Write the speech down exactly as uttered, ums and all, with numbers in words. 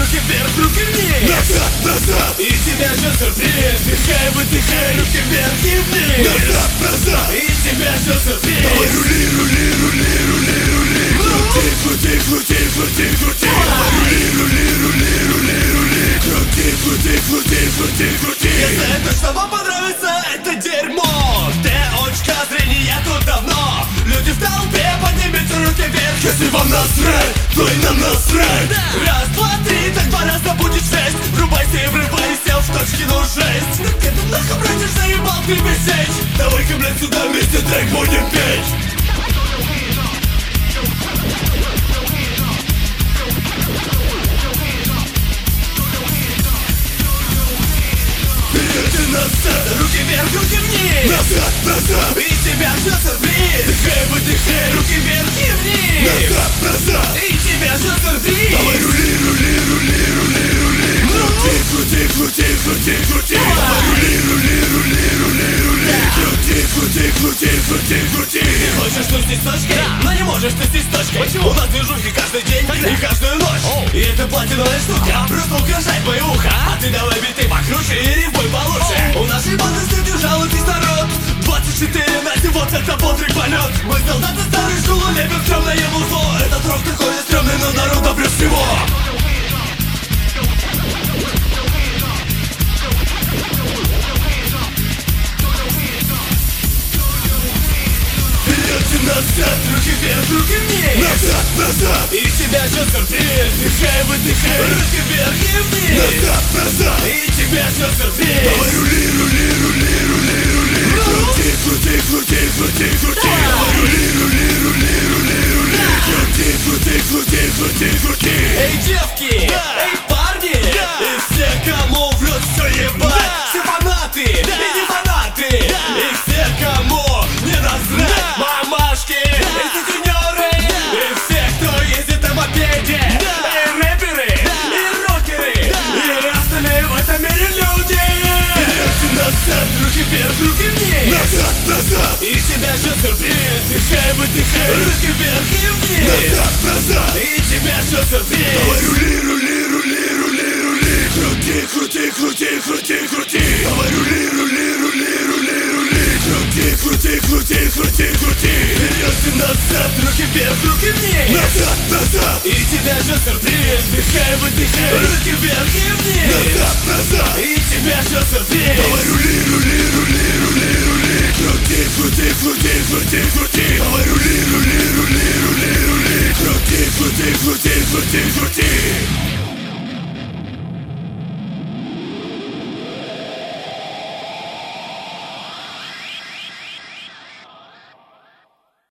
руки вверх, руки вниз. Назад, назад. И тебя ждет сюрприз. Вдыхай, выдыхай, руки вверх и вниз. Назад, назад. И тебя ждет сюрприз. Давай рули, рули, рули, рули, рули. Крути, крути, крути, крути, крути. Давай рули, рули, рули, рули, рули. Крути, крути, крути, крути, крути. Я знаю, то, что вам понравится это дерьмо. Где очка зрения тут давно. Люди в толпе, поднимите руки вверх. Если вам насрать, то и нам насрать. Раз, два, три, так два раза будет шесть. Врубайся и врывайся в точки, ну жесть. Ну где ты нахуй бродишь, заебал ты бесечь. Давай-ка, блядь, сюда вместе трек будем петь. Вперед и назад. Руки вверх, руки вниз. Назад, назад. И тебя ждет сюрприз. Вдыхай, выдыхай. Руки вверх и вниз. Назад, назад. И тебя ждет сюрприз. Давай рули, рули, рули, рули, рули. Крути, крути, крути, крути, крути. Давай рули, рули, рули, рули, рули. Крути, крути, крути, крути, крути. Ты хочешь тусить с точкой, но не можешь тусить с точкой. Почему? У нас движухи каждый день и каждую ночь. И это платиновая штука, просто украшать мои ухо. А ты давай биты покруче и рифмой получше. У нашей банды студию жалуйтесь, народ. Двадцать четыре на семь, вот это бодрый полет. Мы солдаты старой школы, лепим стрёмное музло. Этот рок такой стрёмный, но народ добрее всего. Назад, Руки вверх, руки вниз. назад, назад. И тебя ждет сюрприз. Вдыхай, выдыхай. Руки вверх и вниз. Назад, назад. И тебя ждет сюрприз. Давай рули, рули, рули, рули, рули. Крути, крути, крути, крути, крути. Давай рули, рули, рули, рули, рули. Крути, крути, крути, крути, крути. Эй, девки, эй, парни, и все, кому в рот все ебать. Все фанаты и не фанаты. И все, кому не насрать. Мамашки и сутенеры. И все, кто ездит на мопеде. И рэперы, и рокеры. И остальные в этом мире люди. Вперед и назад. Руки вверх, руки вниз. Назад, назад. И тебя ждет сюрприз. Вдыхай, выдыхай. Руки вверх и вниз. Назад, назад. И тебя ждет сюрприз. Давай рули, рули, рули, рули, рули. Крути, крути, крути, крути, крути. Давай рули, рули, рули, рули, рули. Крути, крути, крути, крути, крути. Вперед и назад. Руки вверх, руки вниз. Назад, назад. И тебя ждет сюрприз. Вдыхай, выдыхай. Руки вверх и вниз. Назад, назад. И тебя ждет сюрприз. Давай рули, рули, рули, рули, рули. Крути, крути, крути, крути, крути. Давай рули, рули, рули, рули, рули. Крути, крути, крути, крути, крути.